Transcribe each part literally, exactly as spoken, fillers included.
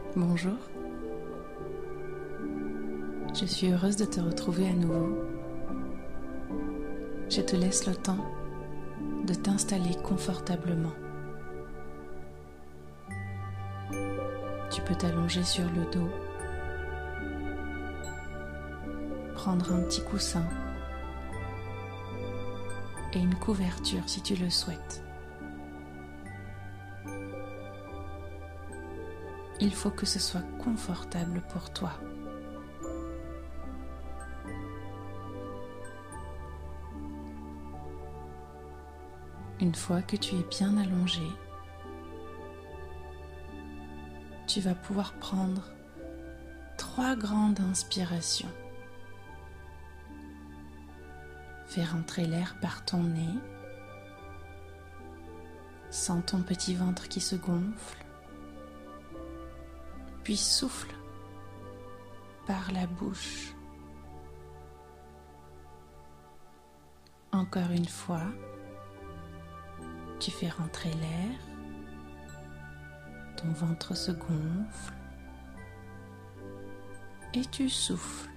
Bonjour, je suis heureuse de te retrouver à nouveau. Je te laisse le temps de t'installer confortablement. Tu peux t'allonger sur le dos, prendre un petit coussin et une couverture si tu le souhaites. Il faut que ce soit confortable pour toi. Une fois que tu es bien allongé, tu vas pouvoir prendre trois grandes inspirations. Fais rentrer l'air par ton nez. Sens ton petit ventre qui se gonfle. Puis souffle par la bouche. Encore une fois, tu fais rentrer l'air. Ton ventre se gonfle. Et tu souffles.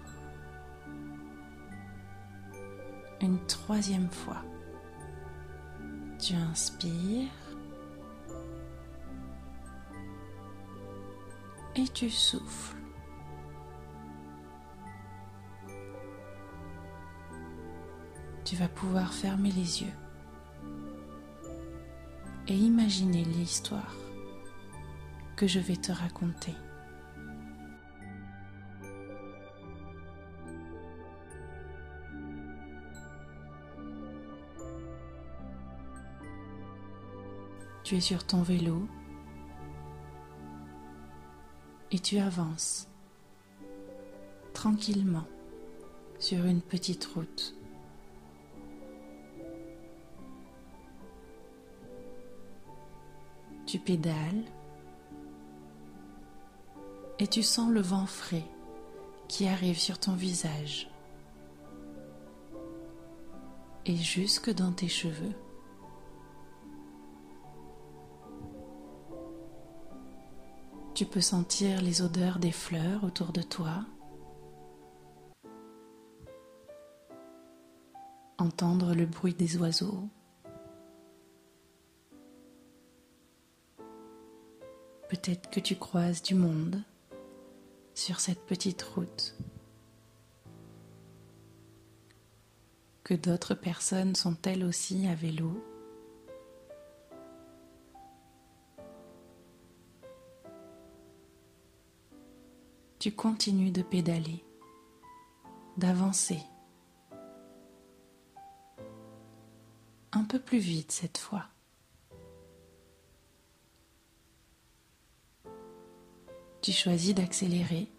Une troisième fois. Tu inspires. Et tu souffles. Tu vas pouvoir fermer les yeux et imaginer l'histoire que je vais te raconter. Tu es sur ton vélo et tu avances tranquillement sur une petite route. Tu pédales et tu sens le vent frais qui arrive sur ton visage et jusque dans tes cheveux. Tu peux sentir les odeurs des fleurs autour de toi, entendre le bruit des oiseaux, peut-être que tu croises du monde sur cette petite route, que d'autres personnes sont elles aussi à vélo. Tu continues de pédaler, d'avancer, un peu plus vite cette fois. Tu choisis d'accélérer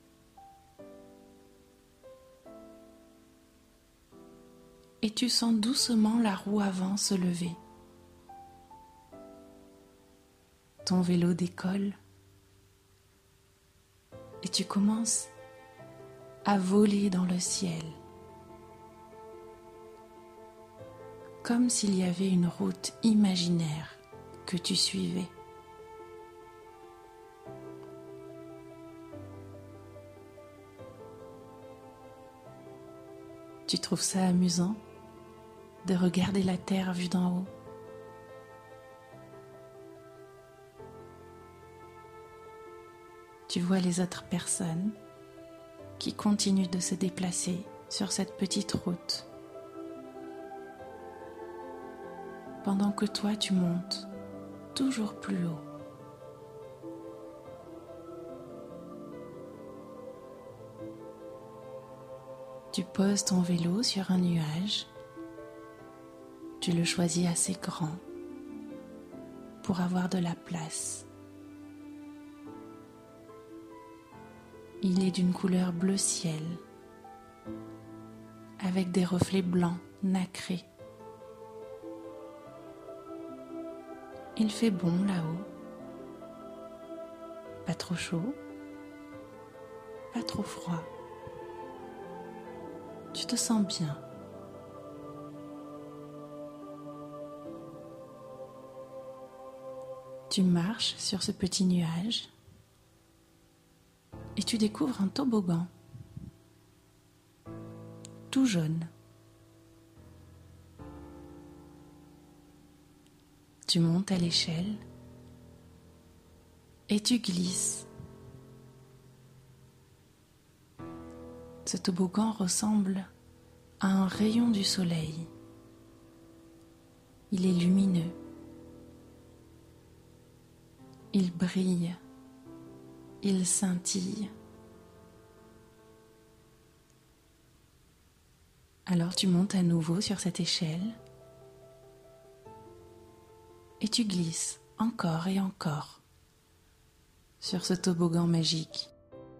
et tu sens doucement la roue avant se lever. Ton vélo décolle et tu commences à voler dans le ciel, comme s'il y avait une route imaginaire que tu suivais. Tu trouves ça amusant de regarder la terre vue d'en haut? Tu vois les autres personnes qui continuent de se déplacer sur cette petite route, pendant que toi tu montes toujours plus haut. Tu poses ton vélo sur un nuage, tu le choisis assez grand pour avoir de la place. Il est d'une couleur bleu ciel, avec des reflets blancs nacrés. Il fait bon là-haut, pas trop chaud, pas trop froid. Tu te sens bien. Tu marches sur ce petit nuage et tu découvres un toboggan, tout jaune. Tu montes à l'échelle et tu glisses. Ce toboggan ressemble à un rayon du soleil. Il est lumineux. Il brille. Il scintille. Alors tu montes à nouveau sur cette échelle et tu glisses encore et encore sur ce toboggan magique.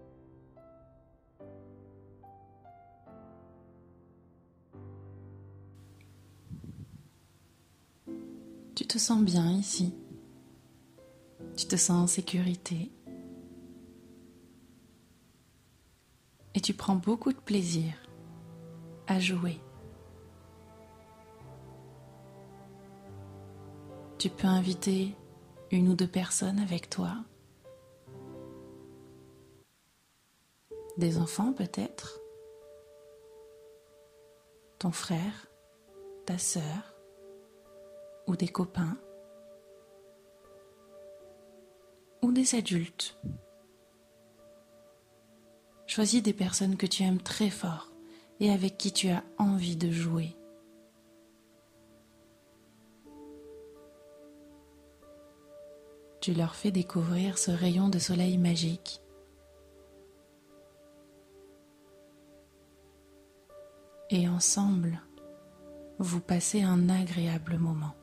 Tu te sens bien ici. Tu te sens en sécurité. Et tu prends beaucoup de plaisir à jouer. Tu peux inviter une ou deux personnes avec toi. Des enfants peut-être. Ton frère, ta sœur ou des copains. Ou des adultes. Choisis des personnes que tu aimes très fort et avec qui tu as envie de jouer. Tu leur fais découvrir ce rayon de soleil magique. Et ensemble, vous passez un agréable moment.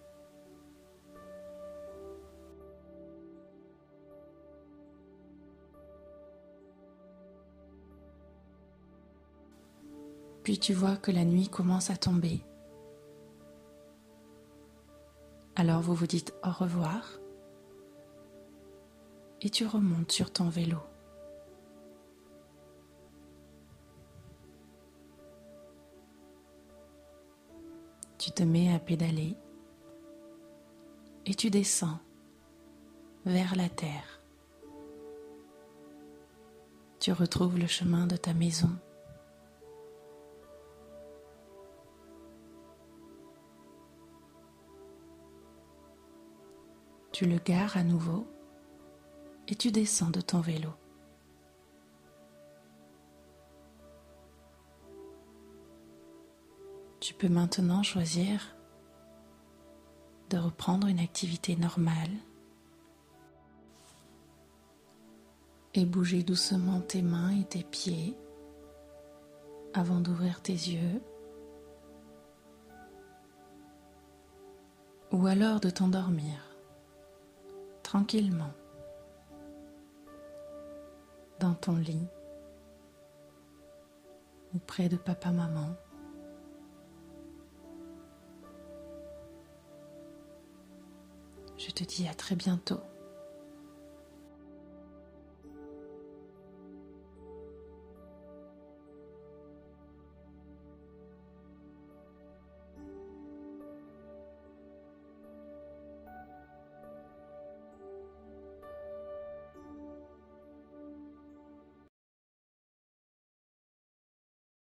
Puis tu vois que la nuit commence à tomber. Alors vous vous dites au revoir et tu remontes sur ton vélo. Tu te mets à pédaler et tu descends vers la terre. Tu retrouves le chemin de ta maison. Tu le gares à nouveau et tu descends de ton vélo. Tu peux maintenant choisir de reprendre une activité normale et bouger doucement tes mains et tes pieds avant d'ouvrir tes yeux, ou alors de t'endormir tranquillement dans ton lit ou près de papa-maman. Je te dis à très bientôt.